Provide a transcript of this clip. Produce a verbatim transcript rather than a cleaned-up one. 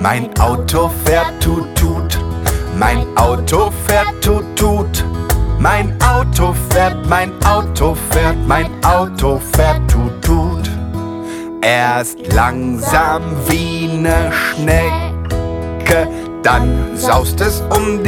Mein Auto fährt tut tut, mein Auto fährt tut tut. Mein Auto fährt, mein Auto fährt, mein Auto fährt tut tut. Erst langsam wie ne Schnecke, dann saust es um